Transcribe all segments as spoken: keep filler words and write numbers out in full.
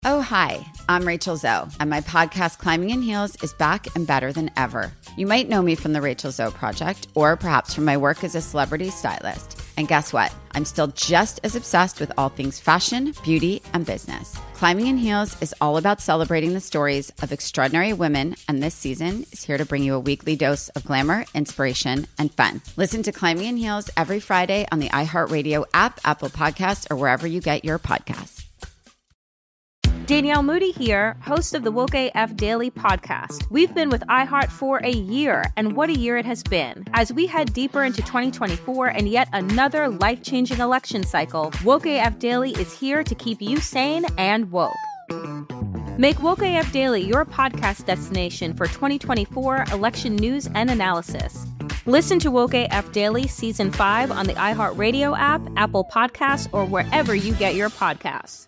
Oh, hi, I'm Rachel Zoe, and my podcast, Climbing in Heels, is back and better than ever. You might know me from the Rachel Zoe Project, or perhaps from my work as a celebrity stylist. And guess what? I'm still just as obsessed with all things fashion, beauty, and business. Climbing in Heels is all about celebrating the stories of extraordinary women, and this season is here to bring you a weekly dose of glamour, inspiration, and fun. Listen to Climbing in Heels every Friday on the iHeartRadio app, Apple Podcasts, or wherever you get your podcasts. Danielle Moody here, host of the Woke A F Daily podcast. We've been with iHeart for a year, and what a year it has been. As we head deeper into twenty twenty-four and yet another life-changing election cycle, Woke A F Daily is here to keep you sane and woke. Make Woke A F Daily your podcast destination for twenty twenty-four election news and analysis. Listen to Woke A F Daily Season five on the iHeartRadio app, Apple Podcasts, or wherever you get your podcasts.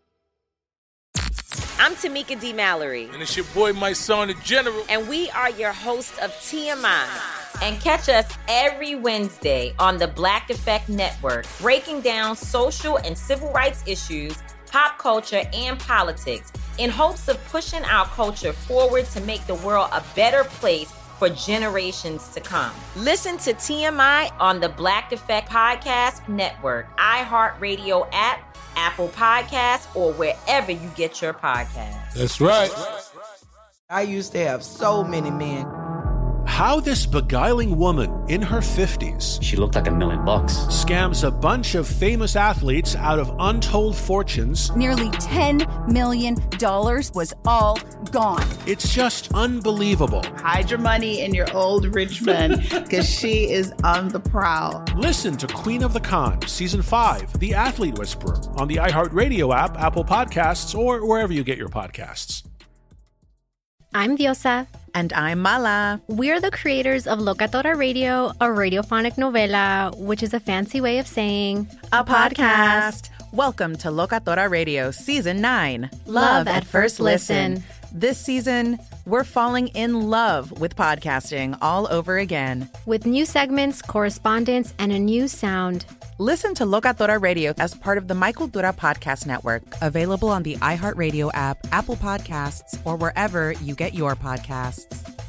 I'm Tamika D. Mallory. And it's your boy, my son, the General. And we are your hosts of T M I. And catch us every Wednesday on the Black Effect Network, breaking down social and civil rights issues, pop culture, and politics in hopes of pushing our culture forward to make the world a better place for generations to come. Listen to T M I on the Black Effect Podcast Network, iHeartRadio app, Apple Podcasts, or wherever you get your podcasts. That's right. I used to have so many men. How this beguiling woman in her fifties, she looked like a million bucks, scams a bunch of famous athletes out of untold fortunes. Nearly ten million dollars was all gone. It's just unbelievable. Hide your money in your old rich man, because she is on the prowl. Listen to Queen of the Con, Season five, The Athlete Whisperer, on the iHeartRadio app, Apple Podcasts, or wherever you get your podcasts. I'm Diosa. And I'm Mala. We're the creators of Locatora Radio, a radiophonic novela, which is a fancy way of saying a podcast. Welcome to Locatora Radio Season nine. Love at First Listen. This season, we're falling in love with podcasting all over again. With new segments, correspondence, and a new sound. Listen to Locatora Radio as part of the My Cultura Podcast Network, available on the iHeartRadio app, Apple Podcasts, or wherever you get your podcasts.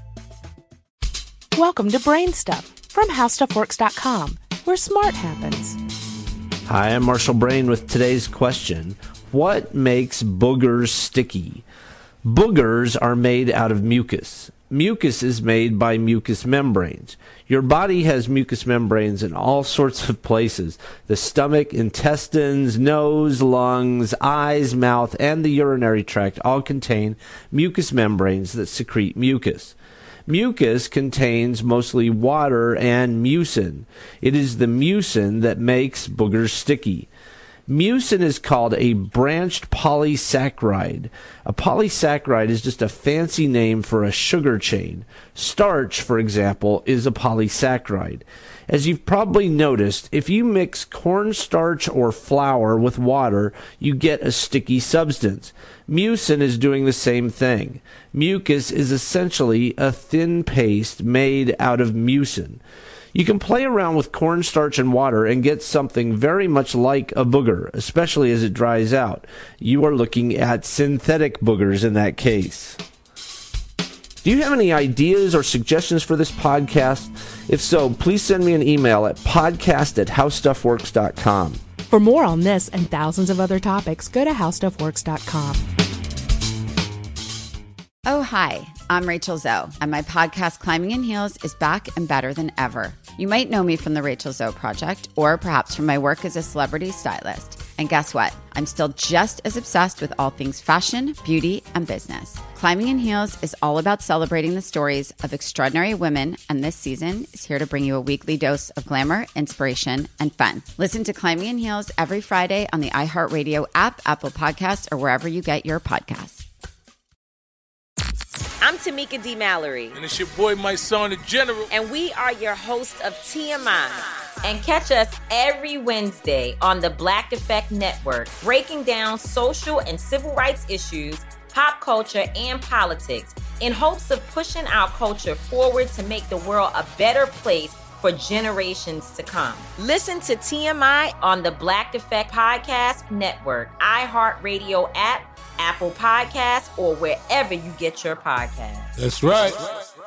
Welcome to Brain Stuff from How Stuff Works dot com, where smart happens. Hi, I'm Marshall Brain with today's question. What makes boogers sticky? Boogers are made out of mucus. Mucus is made by mucous membranes. Your body has mucous membranes in all sorts of places. The stomach, intestines, nose, lungs, eyes, mouth, and the urinary tract all contain mucous membranes that secrete mucus. Mucus contains mostly water and mucin. It is the mucin that makes boogers sticky. Mucin is called a branched polysaccharide. A polysaccharide is just a fancy name for a sugar chain. Starch, for example, is a polysaccharide. As you've probably noticed, if you mix cornstarch or flour with water, you get a sticky substance. Mucin is doing the same thing. Mucus is essentially a thin paste made out of mucin. You can play around with cornstarch and water and get something very much like a booger, especially as it dries out. You are looking at synthetic boogers in that case. Do you have any ideas or suggestions for this podcast? If so, please send me an email at podcast at how stuff works dot com. For more on this and thousands of other topics, go to how stuff works dot com. Oh, hi, I'm Rachel Zoe, and my podcast, Climbing in Heels, is back and better than ever. You might know me from the Rachel Zoe Project, or perhaps from my work as a celebrity stylist. And guess what? I'm still just as obsessed with all things fashion, beauty, and business. Climbing in Heels is all about celebrating the stories of extraordinary women, and this season is here to bring you a weekly dose of glamour, inspiration, and fun. Listen to Climbing in Heels every Friday on the iHeartRadio app, Apple Podcasts, or wherever you get your podcasts. I'm Tamika D. Mallory. And it's your boy, my son, the General. And we are your hosts of T M I. And catch us every Wednesday on the Black Effect Network, breaking down social and civil rights issues, pop culture, and politics in hopes of pushing our culture forward to make the world a better place for generations to come. Listen to T M I on the Black Effect Podcast Network, iHeartRadio app, Apple Podcasts, or wherever you get your podcasts. That's right.